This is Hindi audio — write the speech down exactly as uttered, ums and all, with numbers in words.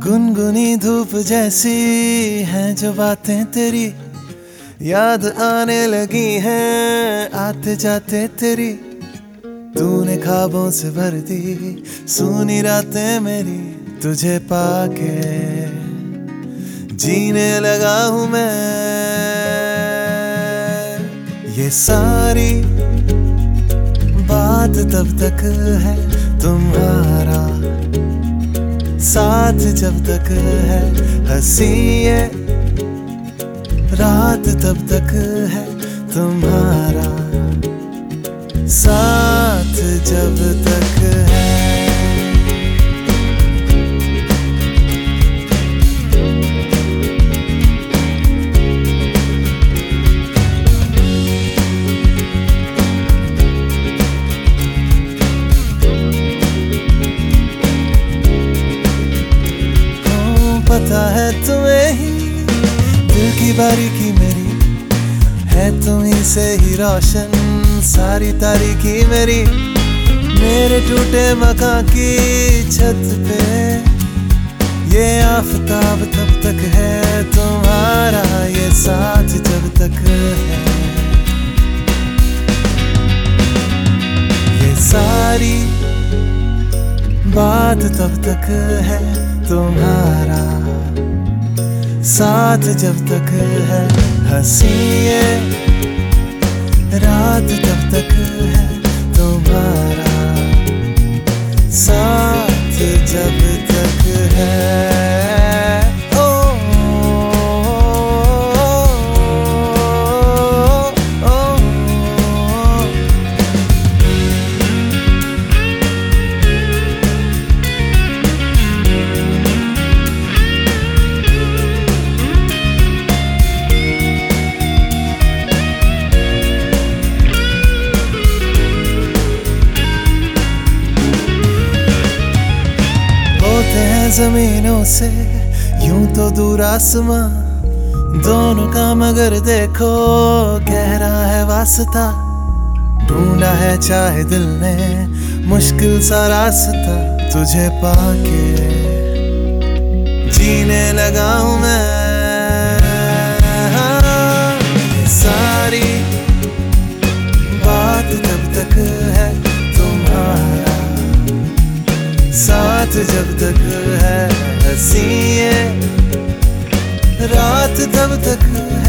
गुनगुनी धूप जैसी हैं जो बातें तेरी, याद आने लगी हैं आते जाते तेरी। तूने ख्वाबों से भर दी सूनी रातें मेरी, तुझे पाके जीने लगा हूँ मैं। ये सारी बात तब तक है तुम्हारा साथ, जब तक है हंसी ये रात, तब तक है तुम्हारा साथ, जब तक है। पता है तुम्हें ही दिल की बारीकी मेरी, है तुम्हीं से ही रोशन सारी तारीकी मेरी। मेरे टूटे मकान की छत पे ये आफताब तब तक है तुम्हारा, ये साथ जब तक है। ये सारी बात तब तक है तुम्हारा साथ, जब तक है हंसी ये रात, तब तक है तुम्हारा साथ, जब तक है। जमीनों से यूं तो दूर आसमां दोनों का, मगर देखो गहरा है वास्ता। ढूंढा है चाहे दिल ने मुश्किल सा रास्ता, तुझे पाके जीने लगा हूँ मैं। सारी बात तब तक है तुम्हारा साथ, जब तक है हंसी ये रात, तब तक है